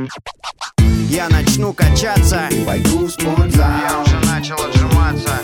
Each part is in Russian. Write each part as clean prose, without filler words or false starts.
Я начну качаться, пойду в спортзал. я уже начал отжиматься.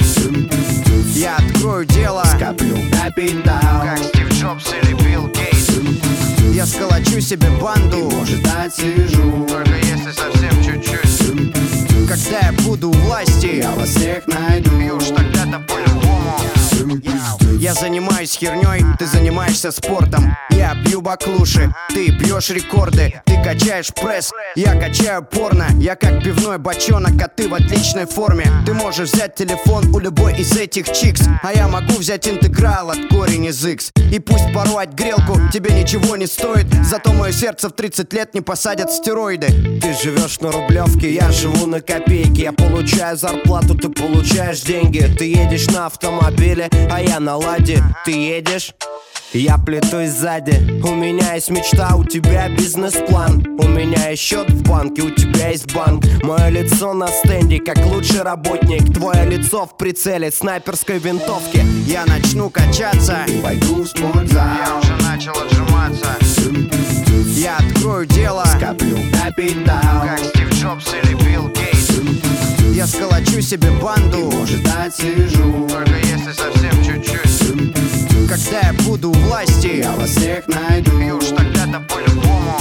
Я открою дело, Скоплю капитал, как Стив Джобс или Билл Гейтс. Я сколочу себе банду, может отсижу. только если совсем чуть-чуть. Когда я буду у власти, Я вас всех найду. и уж тогда-то по-любому. Я занимаюсь херней, ты занимаешься спортом. Я бью баклуши, ты бьешь рекорды. Ты качаешь пресс, я качаю порно. Я как пивной бочонок, а ты в отличной форме. Ты можешь взять телефон у любой из этих чикс, а я могу взять интеграл от корень из X. И пусть порвать грелку тебе ничего не стоит, зато мое сердце в 30 лет не посадят стероиды. Ты живешь на Рублевке, я живу на копейки. Я получаю зарплату, ты получаешь деньги. Ты едешь на автомобиле, а я на ладе. Ты едешь? Я плетусь сзади. У меня есть мечта, у тебя бизнес-план. У меня есть счет в банке, у тебя есть банк. Мое лицо на стенде, как лучший работник. Твое лицо в прицеле снайперской винтовки. Я начну качаться, Пойду в спортзал. я уже начал отжиматься. Я открою дело, Скоплю капитал, как Стив Джобс или Билл Гейтс. Я сколочу себе банду, может отсижу. только если совсем чуть-чуть. Когда я буду у власти, Я вас всех найду. и уж тогда-то по-любому.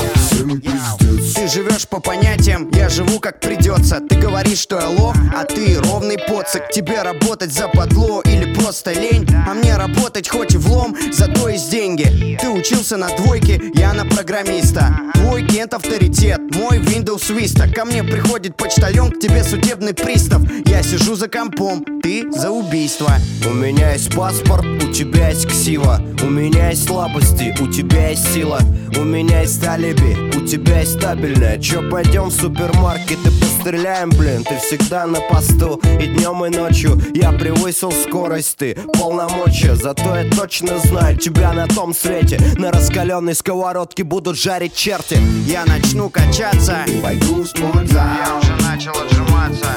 Ты живешь по понятиям, я живу как придется. Ты говоришь, что я лох, а ты ровный поцик. Тебе работать западло или просто лень, а мне работать хоть и влом, зато есть деньги. Ты учился на двойке, я на программиста. Твой кент авторитет, мой Windows Vista. Ко мне приходит почтальон, к тебе судебный пристав. Я сижу за компом, ты за убийство. У меня есть паспорт, у тебя есть ксива. У меня есть слабости, у тебя есть сила. У меня есть алиби, у тебя есть стабильное. Чё, пойдем в супермаркет и постреляем, блин. Ты всегда на посту, и днем, и ночью. Я превысил скорость, ты полномочия. Зато я точно знаю, тебя на том свете на раскаленной сковородке будут жарить черти. Я начну качаться, Пойду в спортзал, я уже начал отжиматься.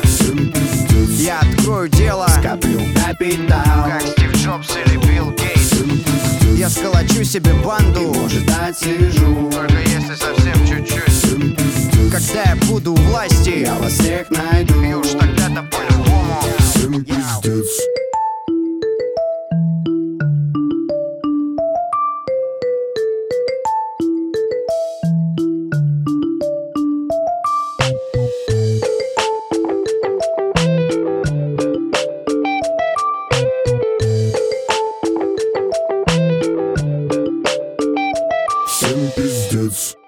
Я открою дело, скоплю капитал, как Стив Джобс или Билл Гейтс. Я сколочу себе банду, может отсижу. только если совсем чуть-чуть. Когда я буду у власти, Я вас всех найду. и уж тогда-то по-любому. Всем пиздец.